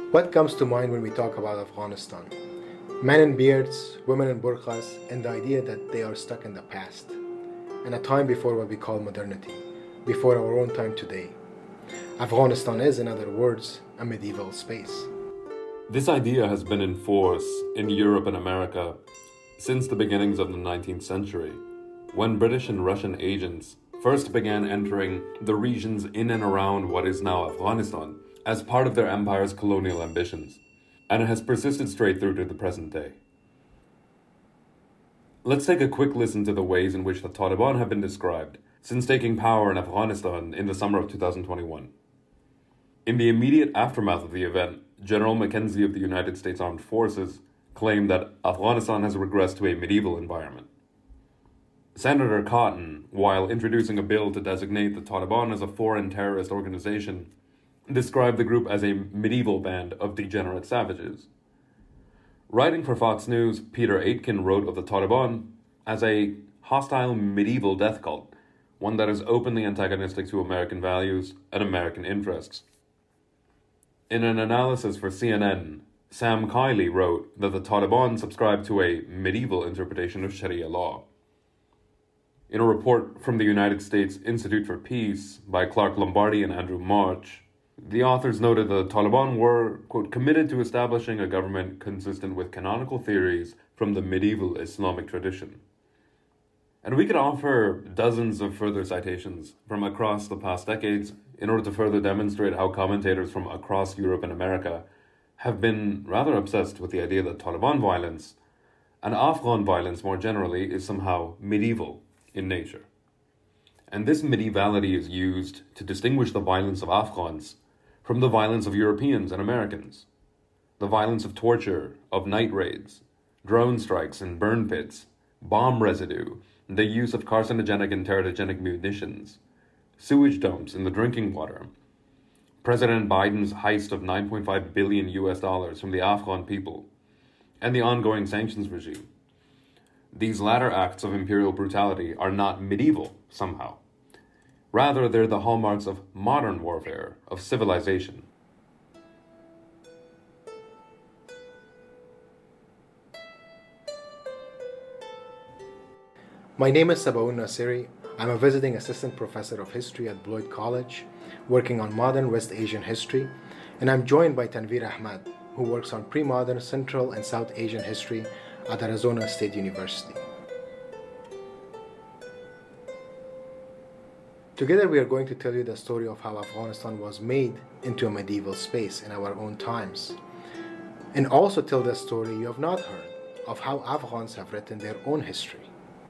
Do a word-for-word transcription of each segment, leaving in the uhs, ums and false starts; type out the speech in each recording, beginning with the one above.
What comes to mind when we talk about Afghanistan? Men in beards, women in burqas, and the idea that they are stuck in the past, in a time before what we call modernity, before our own time today. Afghanistan is, in other words, a medieval space. This idea has been in force in Europe and America since the beginnings of the nineteenth century, when British and Russian agents first began entering the regions in and around what is now Afghanistan as part of their empire's colonial ambitions, and it has persisted straight through to the present day. Let's take a quick listen to the ways in which the Taliban have been described since taking power in Afghanistan in the summer of two thousand twenty-one. In the immediate aftermath of the event, General Mackenzie of the United States Armed Forces claimed that Afghanistan has regressed to a medieval environment. Senator Cotton, while introducing a bill to designate the Taliban as a foreign terrorist organization, described the group as a medieval band of degenerate savages. Writing for Fox News, Peter Aitken wrote of the Taliban as a hostile medieval death cult, one that is openly antagonistic to American values and American interests. In an analysis for C N N, Sam Kiley wrote that the Taliban subscribe to a medieval interpretation of Sharia law. In a report from the United States Institute for Peace by Clark Lombardi and Andrew March, the authors noted that the Taliban were, quote, committed to establishing a government consistent with canonical theories from the medieval Islamic tradition. And we could offer dozens of further citations from across the past decades in order to further demonstrate how commentators from across Europe and America have been rather obsessed with the idea that Taliban violence, and Afghan violence more generally, is somehow medieval in nature. And this medievality is used to distinguish the violence of Afghans from the violence of Europeans and Americans, the violence of torture, of night raids, drone strikes and burn pits, bomb residue, the use of carcinogenic and teratogenic munitions, sewage dumps in the drinking water, President Biden's heist of nine point five billion U S dollars from the Afghan people, and the ongoing sanctions regime. These latter acts of imperial brutality are not medieval somehow. Rather, they're the hallmarks of modern warfare, of civilization. My name is Sabaun Nasiri. I'm a visiting assistant professor of history at Bloyd College, working on modern West Asian history, and I'm joined by Tanveer Ahmad, who works on pre-modern Central and South Asian history at Arizona State University. Together we are going to tell you the story of how Afghanistan was made into a medieval space in our own times, and also tell the story you have not heard of how Afghans have written their own history.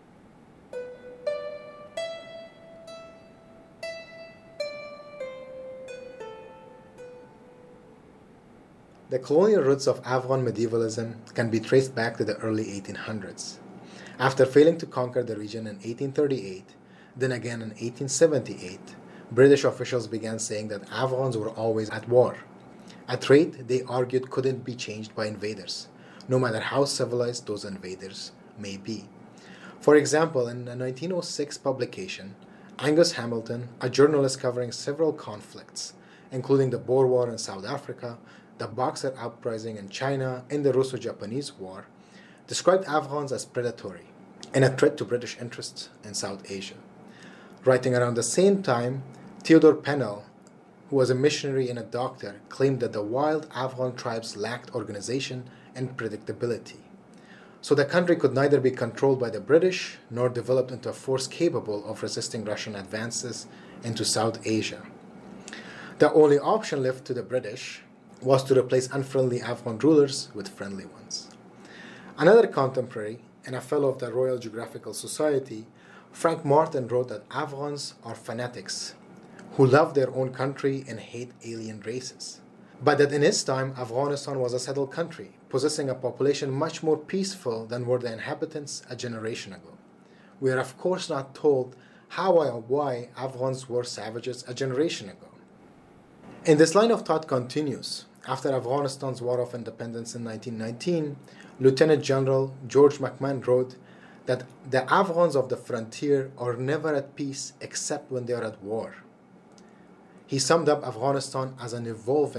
The colonial roots of Afghan medievalism can be traced back to the early eighteen hundreds. After failing to conquer the region in eighteen thirty-eight, then again in eighteen seventy-eight, British officials began saying that Afghans were always at war, a trait they argued couldn't be changed by invaders, no matter how civilized those invaders may be. For example, in a nineteen oh six publication, Angus Hamilton, a journalist covering several conflicts, including the Boer War in South Africa, the Boxer Uprising in China, and the Russo-Japanese War, described Afghans as predatory and a threat to British interests in South Asia. Writing around the same time, Theodore Pennell, who was a missionary and a doctor, claimed that the wild Afghan tribes lacked organization and predictability. So the country could neither be controlled by the British nor developed into a force capable of resisting Russian advances into South Asia. The only option left to the British was to replace unfriendly Afghan rulers with friendly ones. Another contemporary and a fellow of the Royal Geographical Society, Frank Martin, wrote that Afghans are fanatics who love their own country and hate alien races. But that in his time, Afghanistan was a settled country, possessing a population much more peaceful than were the inhabitants a generation ago. We are of course not told how or why Afghans were savages a generation ago. And this line of thought continues. After Afghanistan's War of Independence in nineteen nineteen, Lieutenant General George McMahon wrote that the Afghans of the frontier are never at peace except when they are at war. He summed up Afghanistan as an evolving,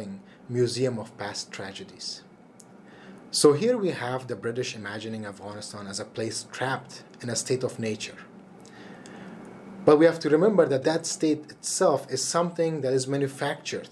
museum of past tragedies. So here we have the British imagining Afghanistan as a place trapped in a state of nature. But we have to remember that that state itself is something that is manufactured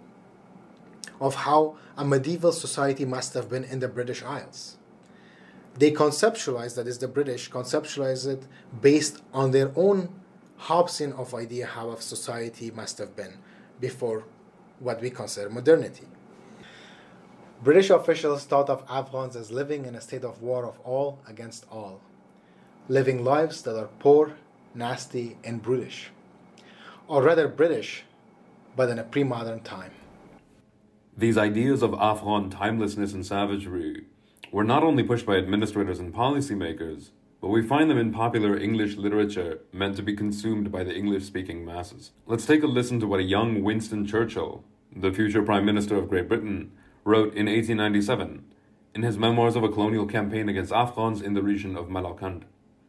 of how a medieval society must have been in the British Isles. They conceptualize, that is the British, conceptualize it based on their own Hobbesian of idea how a society must have been before what we consider modernity. British officials thought of Afghans as living in a state of war of all against all, living lives that are poor, nasty, and brutish, or rather British, but in a pre-modern time. These ideas of Afghan timelessness and savagery were not only pushed by administrators and policymakers, but we find them in popular English literature meant to be consumed by the English-speaking masses. Let's take a listen to what a young Winston Churchill, the future Prime Minister of Great Britain, wrote in eighteen ninety-seven in his memoirs of a colonial campaign against Afghans in the region of Malakand.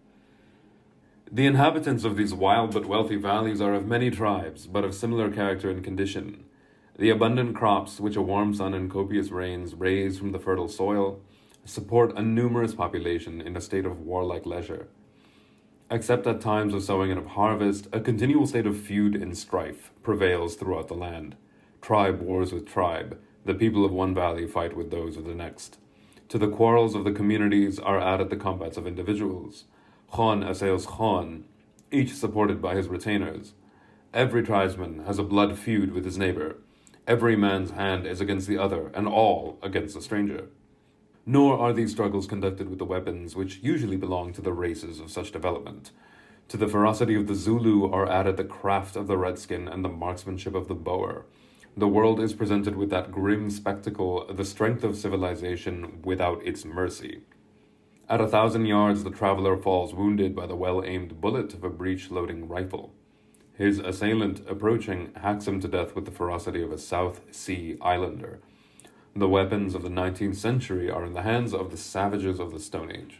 The inhabitants of these wild but wealthy valleys are of many tribes, but of similar character and condition. The abundant crops which a warm sun and copious rains raise from the fertile soil support a numerous population in a state of warlike leisure. Except at times of sowing and of harvest, a continual state of feud and strife prevails throughout the land. Tribe wars with tribe. The people of one valley fight with those of the next. To the quarrels of the communities are added the combats of individuals. Khan assails Khan, each supported by his retainers. Every tribesman has a blood feud with his neighbor. Every man's hand is against the other, and all against a stranger. Nor are these struggles conducted with the weapons which usually belong to the races of such development. To the ferocity of the Zulu are added the craft of the redskin and the marksmanship of the boer. The world is presented with that grim spectacle, the strength of civilization without its mercy. At a thousand yards, the traveler falls wounded by the well-aimed bullet of a breech-loading rifle. His assailant, approaching, hacks him to death with the ferocity of a South Sea islander. The weapons of the nineteenth century are in the hands of the savages of the Stone Age.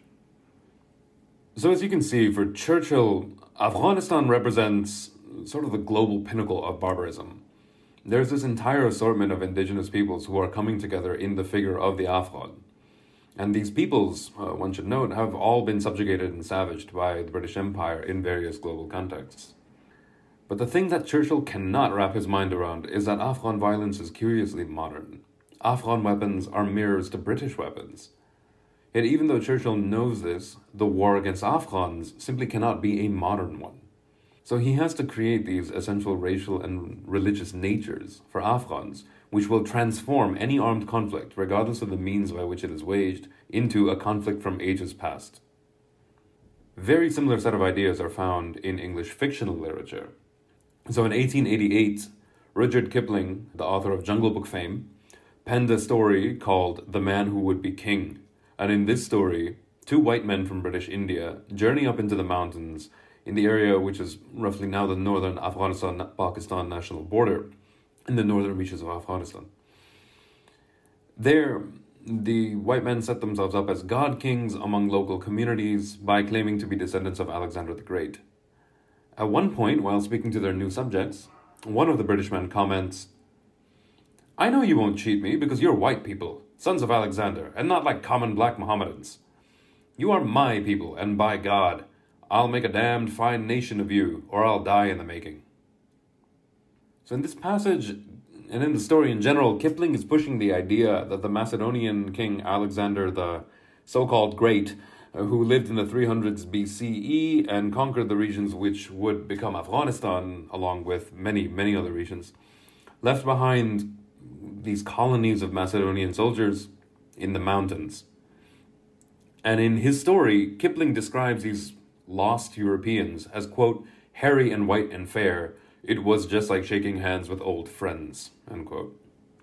So as you can see, for Churchill, Afghanistan represents sort of the global pinnacle of barbarism. There's this entire assortment of indigenous peoples who are coming together in the figure of the Afghan. And these peoples, uh, one should note, have all been subjugated and savaged by the British Empire in various global contexts. But the thing that Churchill cannot wrap his mind around is that Afghan violence is curiously modern. Afghan weapons are mirrors to British weapons. Yet even though Churchill knows this, the war against Afghans simply cannot be a modern one. So he has to create these essential racial and religious natures for Afghans, which will transform any armed conflict, regardless of the means by which it is waged, into a conflict from ages past. Very similar set of ideas are found in English fictional literature. So in eighteen eighty-eight, Rudyard Kipling, the author of Jungle Book fame, penned a story called The Man Who Would Be King. And in this story, two white men from British India journey up into the mountains in the area which is roughly now the northern Afghanistan-Pakistan national border, in the northern reaches of Afghanistan. There, the white men set themselves up as god kings among local communities by claiming to be descendants of Alexander the Great. At one point, while speaking to their new subjects, one of the British men comments, "I know you won't cheat me because you're white people, sons of Alexander, and not like common black Mohammedans. You are my people, and by God, I'll make a damned fine nation of you, or I'll die in the making." So in this passage, and in the story in general, Kipling is pushing the idea that the Macedonian king Alexander the so-called Great, uh, who lived in the three hundreds B C E and conquered the regions which would become Afghanistan, along with many, many other regions, left behind these colonies of Macedonian soldiers in the mountains. And in his story, Kipling describes these lost Europeans as, quote, hairy and white and fair. It was just like shaking hands with old friends, unquote.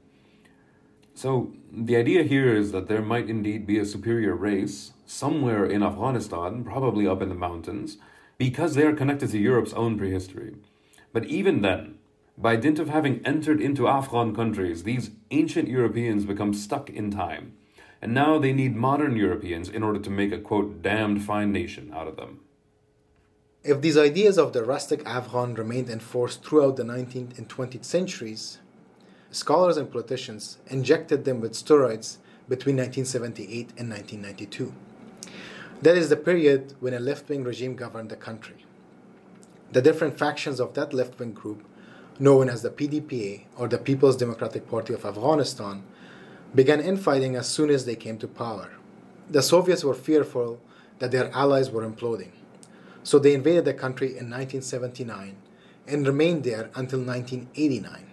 So the idea here is that there might indeed be a superior race somewhere in Afghanistan, probably up in the mountains, because they are connected to Europe's own prehistory. But even then, by dint of having entered into Afghan countries, these ancient Europeans become stuck in time. And now they need modern Europeans in order to make a, quote, damned fine nation out of them. If these ideas of the rustic Afghan remained enforced throughout the nineteenth and twentieth centuries, scholars and politicians injected them with steroids between nineteen seventy-eight and nineteen ninety-two. That is the period when a left-wing regime governed the country. The different factions of that left-wing group, known as the P D P A, or the People's Democratic Party of Afghanistan, began infighting as soon as they came to power. The Soviets were fearful that their allies were imploding, so they invaded the country in nineteen seventy-nine and remained there until nineteen eighty-nine.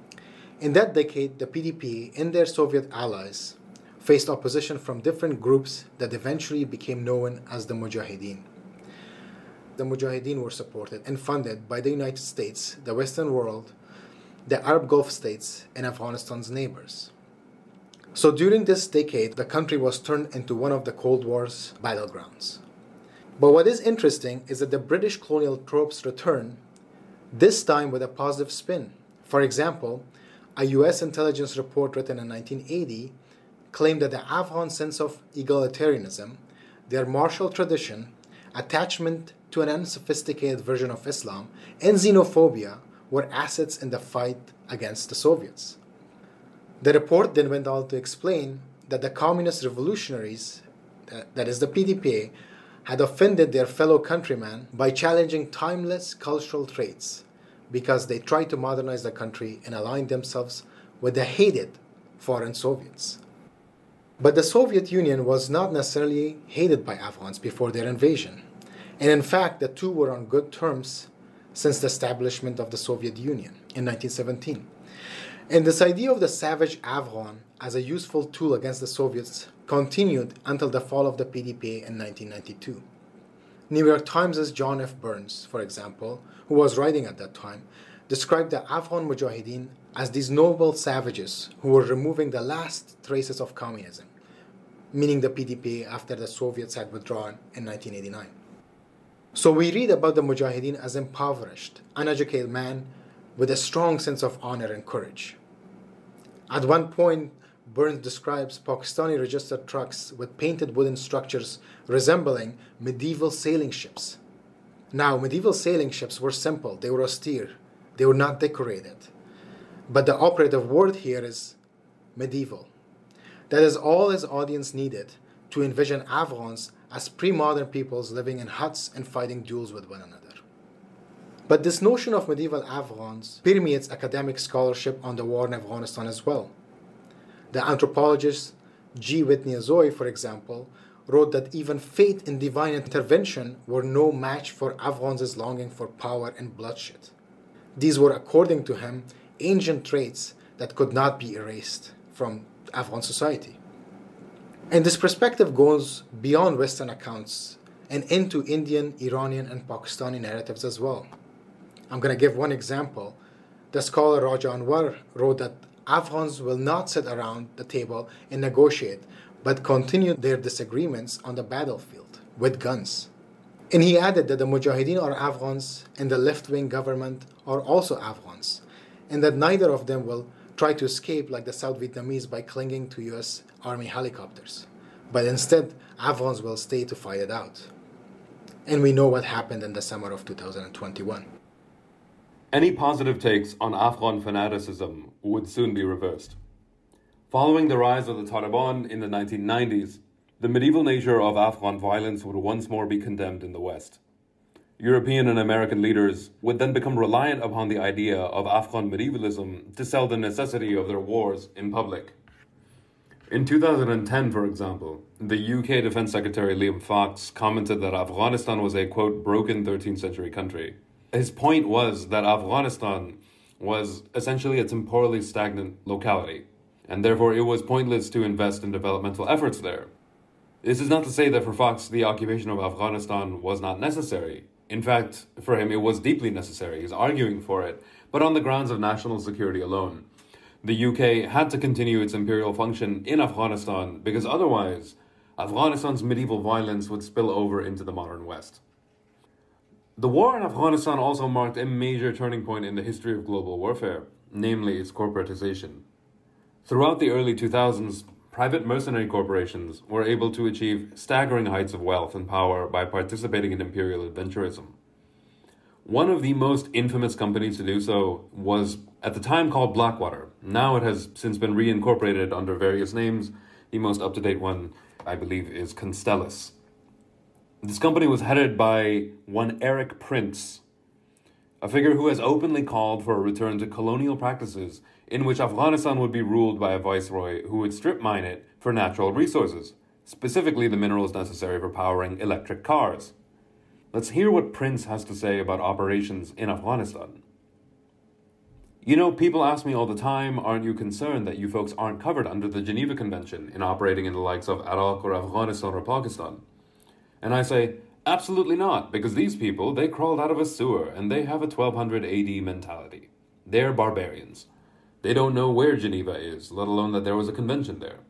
In that decade, the P D P A and their Soviet allies faced opposition from different groups that eventually became known as the Mujahideen. The Mujahideen were supported and funded by the United States, the Western world, the Arab Gulf states, and Afghanistan's neighbors. So during this decade, the country was turned into one of the Cold War's battlegrounds. But what is interesting is that the British colonial tropes return, this time with a positive spin. For example, a U S intelligence report written in nineteen eighty claimed that the Afghan sense of egalitarianism, their martial tradition, attachment to an unsophisticated version of Islam, and xenophobia were assets in the fight against the Soviets. The report then went on to explain that the communist revolutionaries, that is the P D P A, had offended their fellow countrymen by challenging timeless cultural traits because they tried to modernize the country and align themselves with the hated foreign Soviets. But the Soviet Union was not necessarily hated by Afghans before their invasion. And in fact, the two were on good terms since the establishment of the Soviet Union in nineteen seventeen. And this idea of the savage Afghan as a useful tool against the Soviets continued until the fall of the P D P A in nineteen ninety-two. New York Times' John F. Burns, for example, who was writing at that time, described the Afghan Mujahideen as these noble savages who were removing the last traces of communism, meaning the P D P A after the Soviets had withdrawn in nineteen eighty-nine. So we read about the Mujahideen as impoverished, uneducated men with a strong sense of honor and courage. At one point, Burns describes Pakistani registered trucks with painted wooden structures resembling medieval sailing ships. Now, medieval sailing ships were simple, they were austere, they were not decorated. But the operative word here is medieval. That is all his audience needed to envision Afghans as pre-modern peoples living in huts and fighting duels with one another. But this notion of medieval Afghans permeates academic scholarship on the war in Afghanistan as well. The anthropologist G. Whitney Azoy, for example, wrote that even fate and divine intervention were no match for Afghans' longing for power and bloodshed. These were, according to him, ancient traits that could not be erased from Afghan society. And this perspective goes beyond Western accounts and into Indian, Iranian, and Pakistani narratives as well. I'm going to give one example. The scholar Raja Anwar wrote that Afghans will not sit around the table and negotiate, but continue their disagreements on the battlefield with guns. And he added that the Mujahideen are Afghans and the left-wing government are also Afghans, and that neither of them will try to escape like the South Vietnamese by clinging to U S Army helicopters. But instead, Afghans will stay to fight it out. And we know what happened in the summer of two thousand twenty-one. Any positive takes on Afghan fanaticism would soon be reversed. Following the rise of the Taliban in the nineteen nineties, the medieval nature of Afghan violence would once more be condemned in the West. European and American leaders would then become reliant upon the idea of Afghan medievalism to sell the necessity of their wars in public. In two thousand ten, for example, the U K Defence Secretary Liam Fox commented that Afghanistan was a, quote, broken thirteenth century country. His point was that Afghanistan was essentially a temporally stagnant locality, and therefore it was pointless to invest in developmental efforts there. This is not to say that for Fox the occupation of Afghanistan was not necessary. In fact, for him it was deeply necessary. He's arguing for it, but on the grounds of national security alone. The U K had to continue its imperial function in Afghanistan because otherwise Afghanistan's medieval violence would spill over into the modern West. The war in Afghanistan also marked a major turning point in the history of global warfare, namely its corporatization. Throughout the early two thousands, private mercenary corporations were able to achieve staggering heights of wealth and power by participating in imperial adventurism. One of the most infamous companies to do so was at the time called Blackwater. Now it has since been reincorporated under various names. The most up-to-date one, I believe, is Constellus. This company was headed by one Erik Prince, a figure who has openly called for a return to colonial practices in which Afghanistan would be ruled by a viceroy who would strip mine it for natural resources, specifically the minerals necessary for powering electric cars. Let's hear what Prince has to say about operations in Afghanistan. You know, people ask me all the time, aren't you concerned that you folks aren't covered under the Geneva Convention in operating in the likes of Iraq or Afghanistan or Pakistan? And I say, absolutely not, because these people, they crawled out of a sewer and they have a twelve hundred A D mentality. They're barbarians. They don't know where Geneva is, let alone that there was a convention there.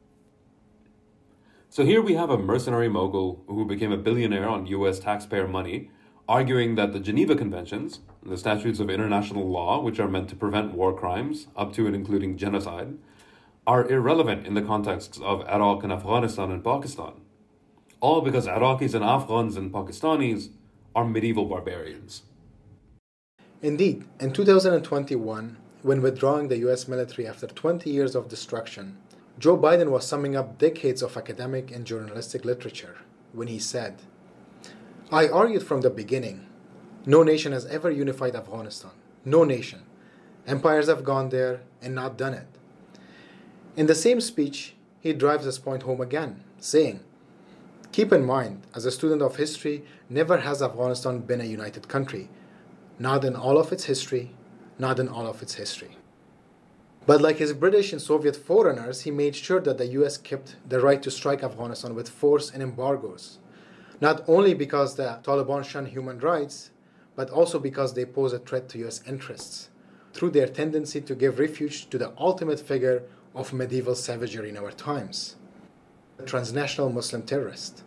So here we have a mercenary mogul who became a billionaire on U S taxpayer money, arguing that the Geneva Conventions, the statutes of international law which are meant to prevent war crimes, up to and including genocide, are irrelevant in the contexts of Iraq and Afghanistan and Pakistan. All because Iraqis and Afghans and Pakistanis are medieval barbarians. Indeed, in two thousand twenty-one, when withdrawing the U S military after twenty years of destruction, Joe Biden was summing up decades of academic and journalistic literature when he said, "I argued from the beginning, no nation has ever unified Afghanistan. No nation. Empires have gone there and not done it." In the same speech, he drives this point home again, saying, "Keep in mind, as a student of history, never has Afghanistan been a united country. Not in all of its history, not in all of its history." But like his British and Soviet forerunners, he made sure that the U S kept the right to strike Afghanistan with force and embargoes, not only because the Taliban shun human rights, but also because they pose a threat to U S interests, through their tendency to give refuge to the ultimate figure of medieval savagery in our times, the transnational Muslim terrorist.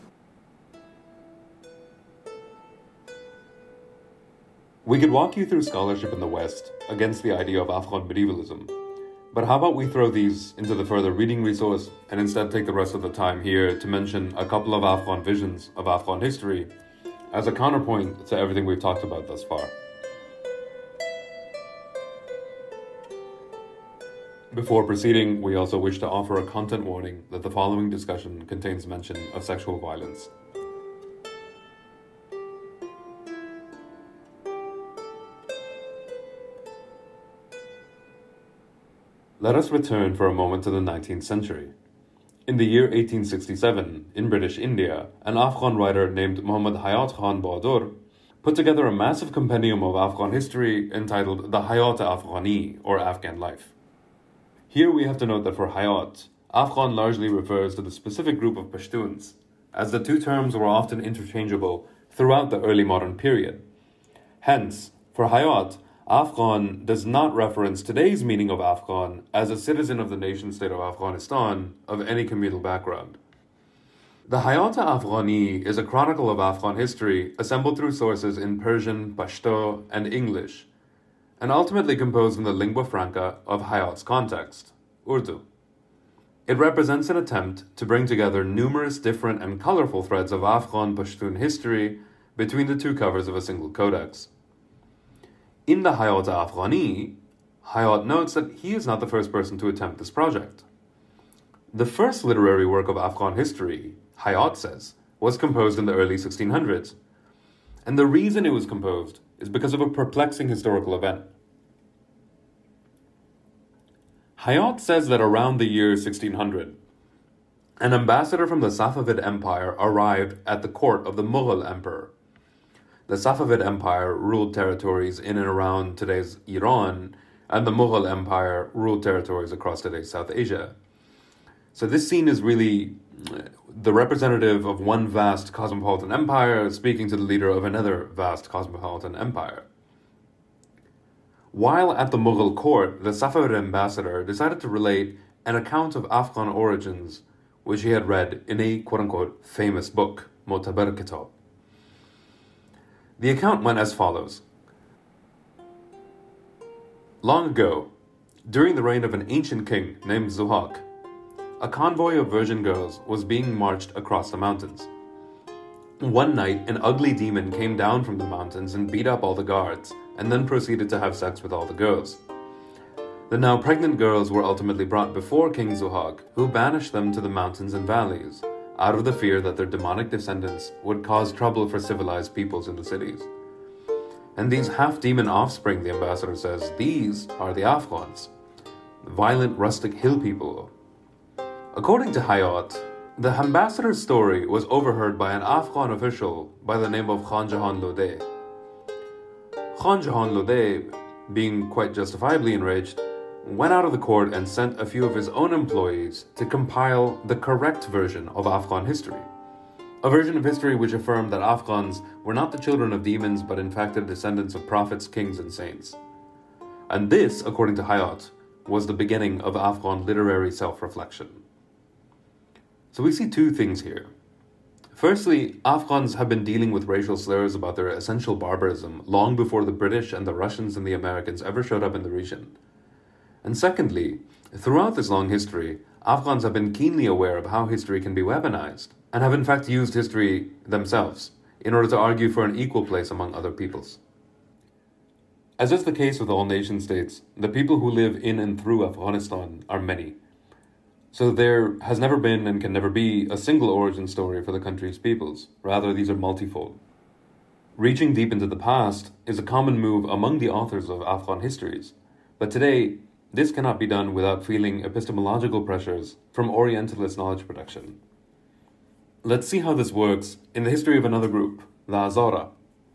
We could walk you through scholarship in the West against the idea of Afghan medievalism, but how about we throw these into the further reading resource and instead take the rest of the time here to mention a couple of Afghan visions of Afghan history as a counterpoint to everything we've talked about thus far. Before proceeding, we also wish to offer a content warning that the following discussion contains mention of sexual violence. Let us return for a moment to the nineteenth century. In the year eighteen sixty-seven, in British India, an Afghan writer named Muhammad Hayat Khan Bahadur put together a massive compendium of Afghan history entitled The Hayat Afghani, or Afghan Life. Here we have to note that for Hayat, Afghan largely refers to the specific group of Pashtuns, as the two terms were often interchangeable throughout the early modern period. Hence, for Hayat, Afghan does not reference today's meaning of Afghan as a citizen of the nation-state of Afghanistan of any communal background. The Hayat Afghani is a chronicle of Afghan history assembled through sources in Persian, Pashto, and English, and ultimately composed in the lingua franca of Hayat's context, Urdu. It represents an attempt to bring together numerous different and colorful threads of Afghan Pashtun history between the two covers of a single codex. In the Hayat Afghani, Hayat notes that he is not the first person to attempt this project. The first literary work of Afghan history, Hayat says, was composed in the early sixteen hundreds, and the reason it was composed is because of a perplexing historical event. Hayat says that around the year sixteen hundred, an ambassador from the Safavid Empire arrived at the court of the Mughal Emperor. The Safavid Empire ruled territories in and around today's Iran, and the Mughal Empire ruled territories across today's South Asia. So this scene is really the representative of one vast cosmopolitan empire speaking to the leader of another vast cosmopolitan empire. While at the Mughal court, the Safavid ambassador decided to relate an account of Afghan origins which he had read in a quote-unquote famous book, Mu'tabar Kitab. The account went as follows. Long ago, during the reign of an ancient king named Zuhaq, a convoy of virgin girls was being marched across the mountains. One night, an ugly demon came down from the mountains and beat up all the guards, and then proceeded to have sex with all the girls. The now pregnant girls were ultimately brought before King Zuhag, who banished them to the mountains and valleys, out of the fear that their demonic descendants would cause trouble for civilized peoples in the cities. And these half-demon offspring, the ambassador says, these are the Afghans, violent rustic hill people. According to Hayat, the ambassador's story was overheard by an Afghan official by the name of Khan Jahan Lodeh. Khan Jahan Lodeh, being quite justifiably enraged, went out of the court and sent a few of his own employees to compile the correct version of Afghan history. A version of history which affirmed that Afghans were not the children of demons but in fact the descendants of prophets, kings, and saints. And this, according to Hayat, was the beginning of Afghan literary self-reflection. So we see two things here. Firstly, Afghans have been dealing with racial slurs about their essential barbarism long before the British and the Russians and the Americans ever showed up in the region. And secondly, throughout this long history, Afghans have been keenly aware of how history can be weaponized, and have in fact used history themselves in order to argue for an equal place among other peoples. As is the case with all nation states, the people who live in and through Afghanistan are many. So there has never been and can never be a single origin story for the country's peoples. Rather, these are multifold. Reaching deep into the past is a common move among the authors of Afghan histories, but today, this cannot be done without feeling epistemological pressures from Orientalist knowledge production. Let's see how this works in the history of another group, the Hazara.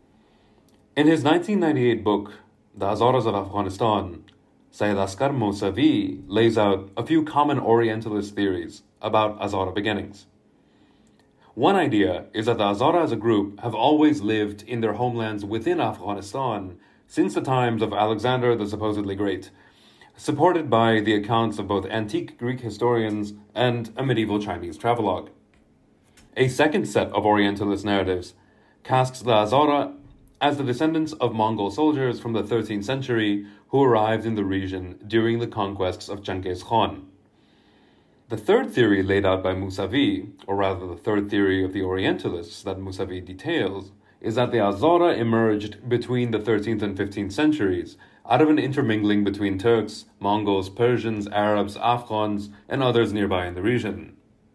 In his nineteen ninety-eight book, The Hazaras of Afghanistan, Syed Asghar Mousavi lays out a few common Orientalist theories about Hazara beginnings. One idea is that the Hazara as a group have always lived in their homelands within Afghanistan since the times of Alexander the supposedly Great, supported by the accounts of both antique Greek historians and a medieval Chinese travelogue. A second set of Orientalist narratives casts the Hazara as the descendants of Mongol soldiers from the thirteenth century who arrived in the region during the conquests of Genghis Khan. The third theory laid out by Mousavi, or rather the third theory of the Orientalists that Mousavi details, is that the Hazara emerged between the thirteenth and fifteenth centuries out of an intermingling between Turks, Mongols, Persians, Arabs, Afghans, and others nearby in the region.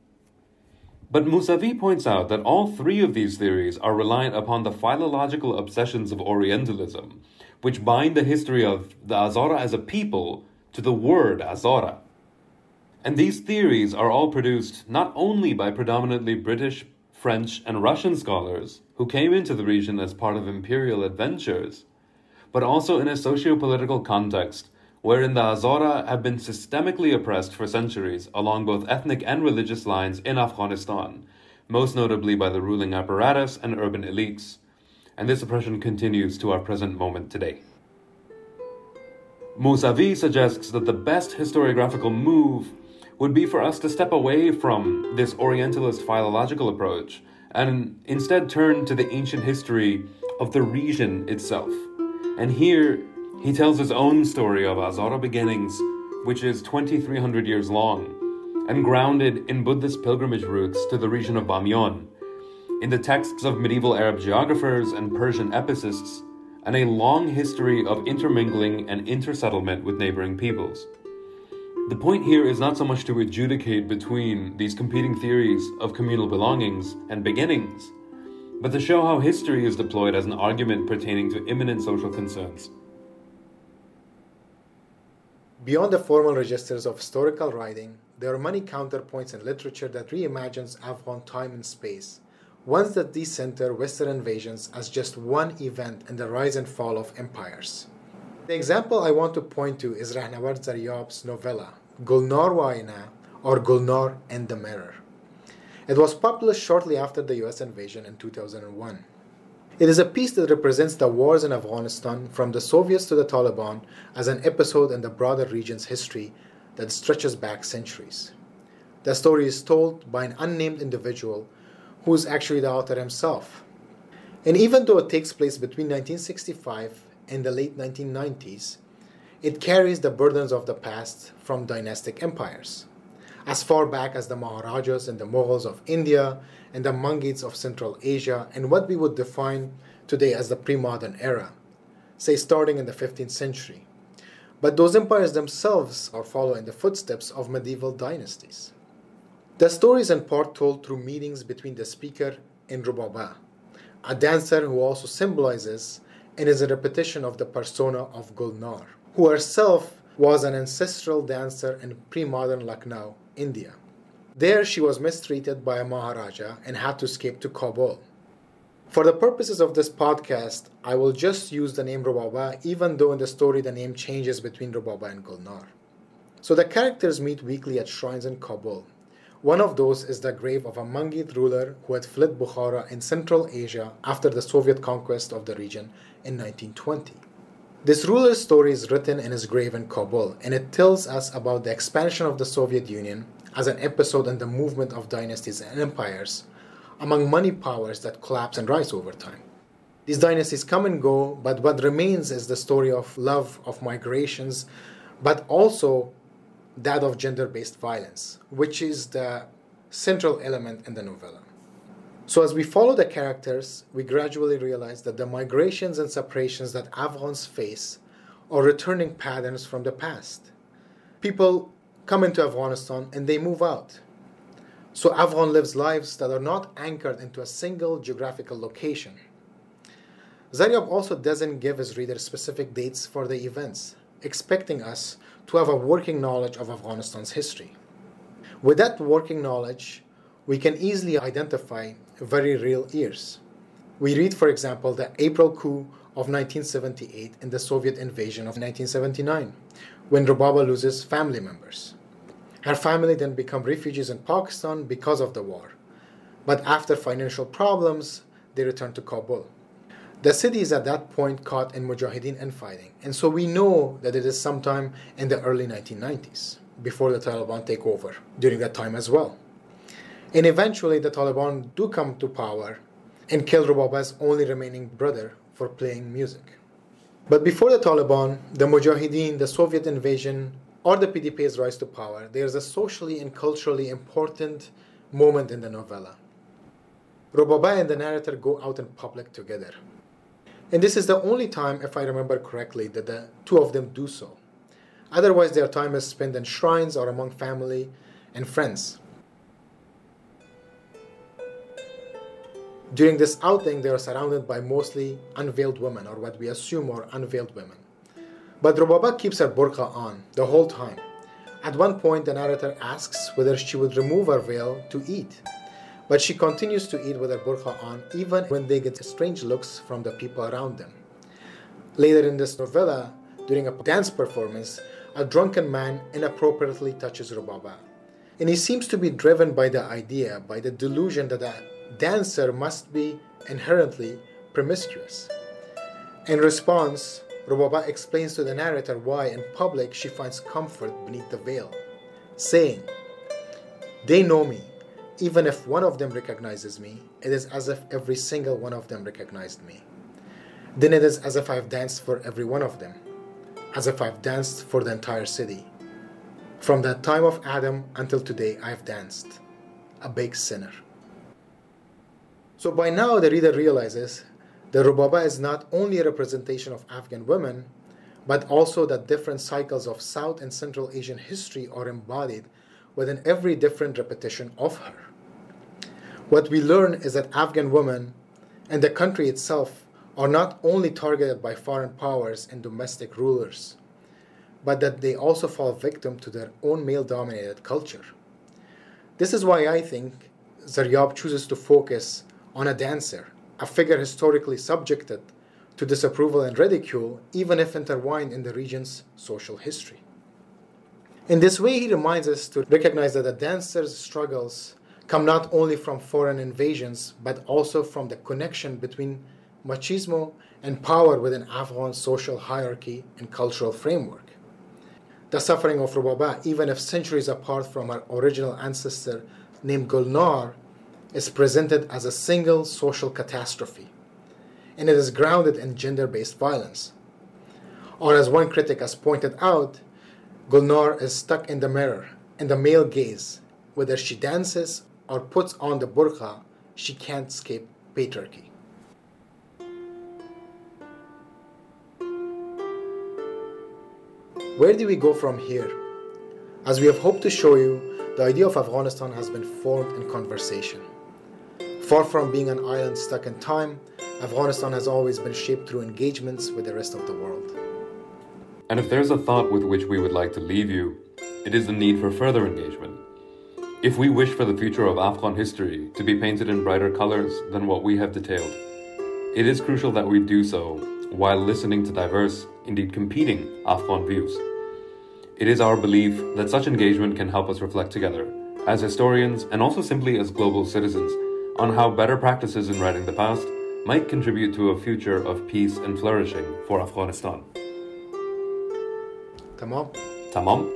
But Mousavi points out that all three of these theories are reliant upon the philological obsessions of Orientalism, which bind the history of the Hazara as a people to the word Hazara. And these theories are all produced not only by predominantly British, French, and Russian scholars who came into the region as part of imperial adventures, but also in a socio-political context wherein the Hazara have been systemically oppressed for centuries along both ethnic and religious lines in Afghanistan, most notably by the ruling apparatus and urban elites. And this oppression continues to our present moment today. Mousavi suggests that the best historiographical move would be for us to step away from this Orientalist philological approach and instead turn to the ancient history of the region itself. And here, he tells his own story of Hazara beginnings, which is twenty-three hundred years long, and grounded in Buddhist pilgrimage routes to the region of Bamyan, in the texts of medieval Arab geographers and Persian epicists, and a long history of intermingling and intersettlement with neighboring peoples. The point here is not so much to adjudicate between these competing theories of communal belongings and beginnings, but to show how history is deployed as an argument pertaining to imminent social concerns. Beyond the formal registers of historical writing, there are many counterpoints in literature that reimagines Afghan time and space, ones that decenter Western invasions as just one event in the rise and fall of empires. The example I want to point to is Rahnavard Zaryab's novella, Gulnar wa Aina, or Gulnar and the Mirror. It was published shortly after the U S invasion in two thousand one. It is a piece that represents the wars in Afghanistan from the Soviets to the Taliban as an episode in the broader region's history that stretches back centuries. The story is told by an unnamed individual who is actually the author himself. And even though it takes place between nineteen sixty-five and the late nineteen nineties, it carries the burdens of the past from dynastic empires. as far back as the Maharajas and the Mughals of India and the Mangids of Central Asia and what we would define today as the pre-modern era, say starting in the fifteenth century. But those empires themselves are following the footsteps of medieval dynasties. The story is in part told through meetings between the speaker and Rubaba, a dancer who also symbolizes and is a repetition of the persona of Gulnar, who herself was an ancestral dancer in pre-modern Lucknow, India. There she was mistreated by a Maharaja and had to escape to Kabul. For the purposes of this podcast, I will just use the name Rubaba, even though in the story the name changes between Rubaba and Gulnar. So the characters meet weekly at shrines in Kabul. One of those is the grave of a Mangid ruler who had fled Bukhara in Central Asia after the Soviet conquest of the region in nineteen twenty. This ruler's story is written in his grave in Kabul, and it tells us about the expansion of the Soviet Union as an episode in the movement of dynasties and empires among many powers that collapse and rise over time. These dynasties come and go, but what remains is the story of love, of migrations, but also that of gender-based violence, which is the central element in the novella. So as we follow the characters, we gradually realize that the migrations and separations that Afghans face are returning patterns from the past. People come into Afghanistan and they move out. So Afghan lives lives that are not anchored into a single geographical location. Zaryab also doesn't give his readers specific dates for the events, expecting us to have a working knowledge of Afghanistan's history. With that working knowledge, we can easily identify very real years. We read, for example, the April coup of nineteen seventy-eight and the Soviet invasion of nineteen seventy-nine, when Rubaba loses family members. Her family then become refugees in Pakistan because of the war. But after financial problems, they return to Kabul. The city is at that point caught in Mujahideen infighting, and so we know that it is sometime in the early nineteen nineties, before the Taliban take over, during that time as well. And eventually the Taliban do come to power and kill Rubaba's only remaining brother for playing music. But before the Taliban, the Mujahideen, the Soviet invasion, or the P D P's rise to power, there is a socially and culturally important moment in the novella. Rubaba and the narrator go out in public together. And this is the only time, if I remember correctly, that the two of them do so. Otherwise, their time is spent in shrines or among family and friends. During this outing, they are surrounded by mostly unveiled women, or what we assume are unveiled women. But Rubaba keeps her burqa on the whole time. At one point, the narrator asks whether she would remove her veil to eat. But she continues to eat with her burqa on, even when they get strange looks from the people around them. Later in this novella, during a dance performance, a drunken man inappropriately touches Rubaba. And he seems to be driven by the idea, by the delusion that a dancer must be inherently promiscuous. In response, Rubaba explains to the narrator why in public she finds comfort beneath the veil, saying, "They know me. Even if one of them recognizes me, it is as if every single one of them recognized me. Then it is as if I've danced for every one of them, as if I've danced for the entire city. From the time of Adam until today, I've danced, a big sinner." So by now, the reader realizes that Rubaba is not only a representation of Afghan women, but also that different cycles of South and Central Asian history are embodied within every different repetition of her. What we learn is that Afghan women and the country itself are not only targeted by foreign powers and domestic rulers, but that they also fall victim to their own male-dominated culture. This is why I think Zaryab chooses to focus on a dancer, a figure historically subjected to disapproval and ridicule, even if intertwined in the region's social history. In this way, he reminds us to recognize that a dancer's struggles come not only from foreign invasions, but also from the connection between machismo and power within Afghan social hierarchy and cultural framework. The suffering of Rubaba, even if centuries apart from her original ancestor named Gulnar, is presented as a single social catastrophe, and it is grounded in gender-based violence. Or as one critic has pointed out, Gulnar is stuck in the mirror, and the male gaze. Whether she dances or puts on the burqa, she can't escape patriarchy. Where do we go from here? As we have hoped to show you, the idea of Afghanistan has been formed in conversation. Far from being an island stuck in time, Afghanistan has always been shaped through engagements with the rest of the world. And if there's a thought with which we would like to leave you, it is the need for further engagement. If we wish for the future of Afghan history to be painted in brighter colors than what we have detailed, it is crucial that we do so while listening to diverse, indeed competing, Afghan views. It is our belief that such engagement can help us reflect together, as historians and also simply as global citizens, on how better practices in writing the past might contribute to a future of peace and flourishing for Afghanistan. Tamam. Tamam.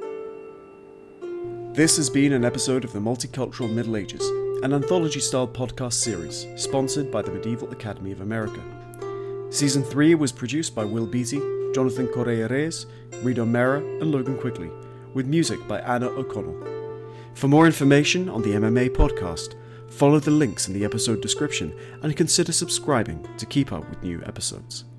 This has been an episode of the Multicultural Middle Ages, an anthology-style podcast series sponsored by the Medieval Academy of America. Season three was produced by Will Beatty, Jonathan Correa-Reyes, Reid O'Meara and Logan Quigley, with music by Anna O'Connell. For more information on the M M A podcast, follow the links in the episode description and consider subscribing to keep up with new episodes.